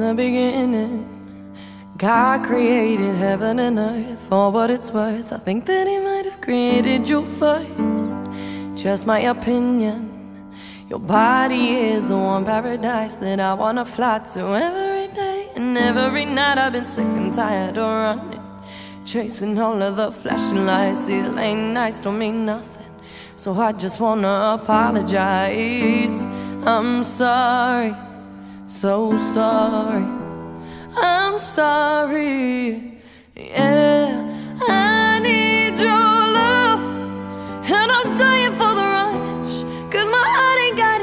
the beginning, God created heaven and earth. For what it's worth, I think that He might have created you first. Just my opinion. Your body is the one paradise that I wanna fly to every day and every night. I've been sick and tired of running, chasing all of the flashing lights. These late nights don't mean nothing, so I just wanna apologize. I'm sorry, so sorry. I'm sorry, yeah. I need your love, and I'm dying for the rush, 'cause my heart ain't got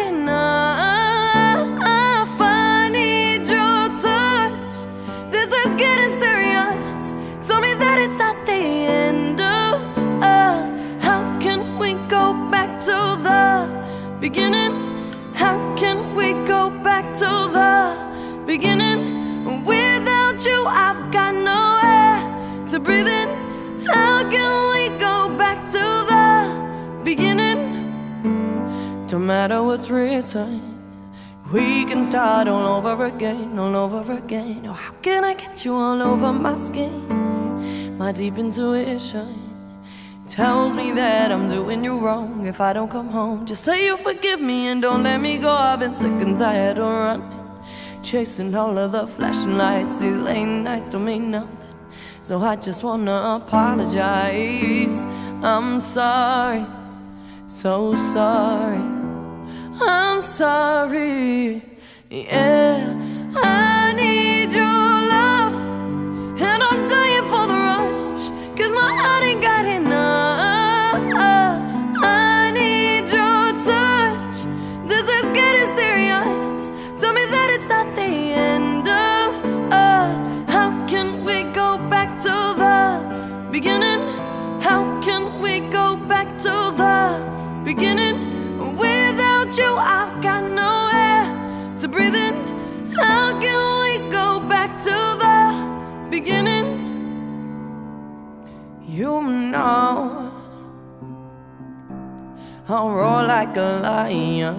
enough. I need your touch, this is getting serious. Tell me that it's not the end of us. How can we go back to the beginning? How can we go back to the beginning? Without you, I've got nowhere to breathe in. How can we go back to the beginning? Don't matter what's written, we can start all over again, all over again. Oh, how can I get you all over my skin? My deep intuition tells me that I'm doing you wrong if I don't come home. Just say you forgive me and don't let me go. I've been sick and tired of running, chasing all of the flashing lights. These late nights don't mean nothing, so I just wanna apologize. I'm sorry, so sorry. I'm sorry, yeah. I need your love, and I'm dying for the rush, 'cause my heart ain't got enough. I need your touch, this is getting serious. Tell me that it's not the end of us. How can we go back to the beginning? How can we go back to the beginning? Without you, I've got nowhere to breathe in. How can we go back to the beginning? You know I'll roar like a lion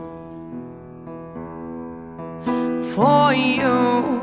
for you.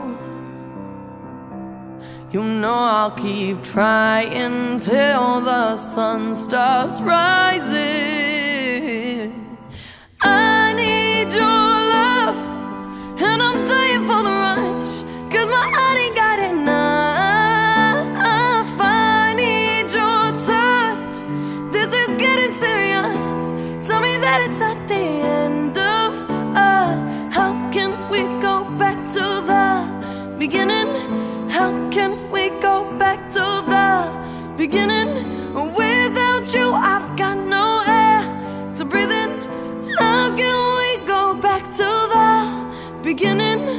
You know I'll keep trying till the sun stops rising. I need your love, and I'm dying for the rush, 'cause my heart ain't got enough. I need your touch, this is getting serious. Tell me that it's not the end of us. How can we go back to the beginning? How can we go back to the beginning? Without you, I've got no air to breathe in. How can we go back to the beginning?